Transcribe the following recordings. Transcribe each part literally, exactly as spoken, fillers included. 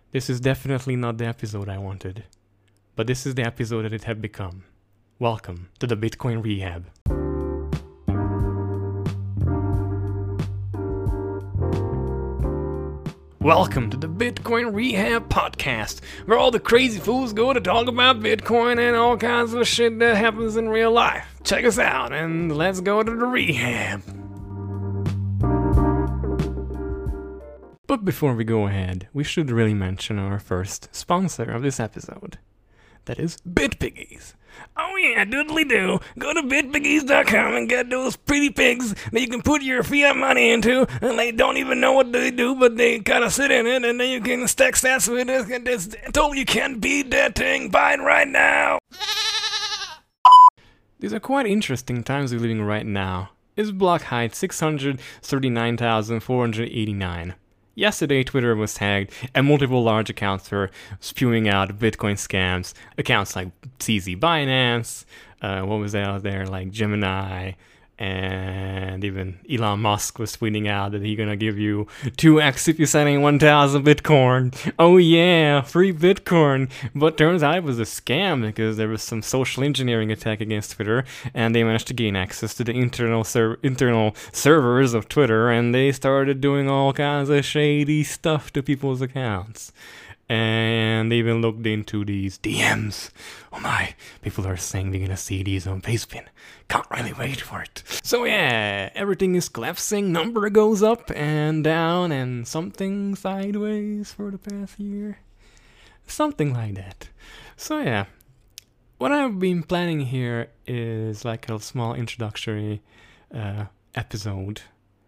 This is definitely not the episode I wanted, but this is the episode that it had become. Welcome to the Bitcoin Rehab. Welcome to the Bitcoin Rehab Podcast, where all the crazy fools go to talk about Bitcoin and all kinds of shit that happens in real life. Check us out and let's go to the rehab. But before we go ahead, we should really mention our first sponsor of this episode. That is BitPiggies. Oh yeah, doodly do. Go to bit piggies dot com and get those pretty pigs that you can put your fiat money into, and they don't even know what they do, but they kind of sit in it, and then you can stack stats with it. And it's totally can't beat that thing. Buy it right now. These are quite interesting times we're living right now. Its block height six hundred thirty-nine thousand four hundred eighty-nine. Yesterday, Twitter was tagged, and multiple large accounts were spewing out Bitcoin scams. Accounts like C Z Binance, uh, what was out there, like Gemini, and even Elon Musk was tweeting out that he's gonna give you two x if you're sending one thousand Bitcoin. Oh yeah, free Bitcoin. But turns out it was a scam because there was some social engineering attack against Twitter, and they managed to gain access to the internal ser- internal servers of Twitter, and they started doing all kinds of shady stuff to people's accounts. And they even looked into these D Ms. Oh my, people are saying they're gonna see these on Basepin. Can't really wait for it. So yeah, everything is collapsing, number goes up and down and something sideways for the past year. Something like that. So yeah, what I've been planning here is like a small introductory uh, episode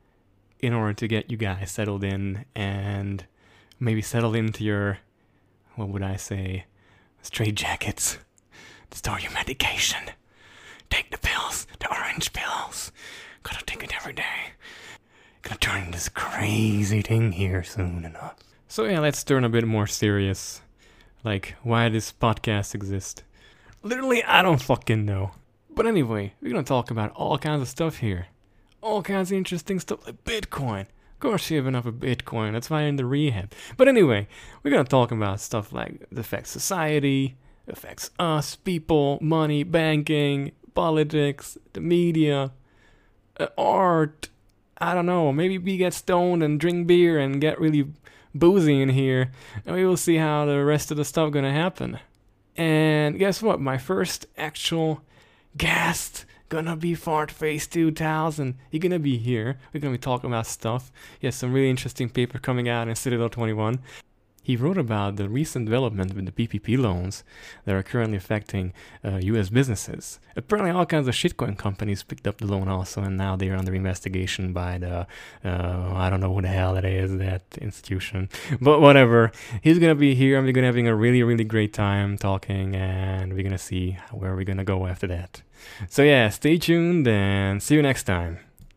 in order to get you guys settled in and maybe settle into your, what would I say, straight jackets. Start your medication. Take the pills, the orange pills. Gotta take it every day. Gonna turn into this crazy thing here soon enough. So yeah, let's turn a bit more serious. Like, why this podcast exists. Literally, I don't fucking know. But anyway, we're gonna talk about all kinds of stuff here. All kinds of interesting stuff like Bitcoin. Of course you have enough of Bitcoin, that's why you're in the rehab. But anyway, we're gonna talk about stuff like it affects society, affects us, people, money, banking, politics, the media, uh, art, I don't know, maybe we get stoned and drink beer and get really boozy in here, and we will see how the rest of the stuff gonna happen. And guess what, my first actual guest gonna be Fartface two thousand. He's gonna be here. We're gonna be talking about stuff. He has some really interesting paper coming out in Citadel twenty-one. He wrote about the recent development with the P P P loans that are currently affecting uh, U S businesses. Apparently all kinds of shitcoin companies picked up the loan also, and now they are under investigation by the, uh, I don't know who the hell it is, that institution. But whatever. He's going to be here, and we're going to having a really, really great time talking, and we're going to see where we're going to go after that. So yeah, stay tuned, and see you next time.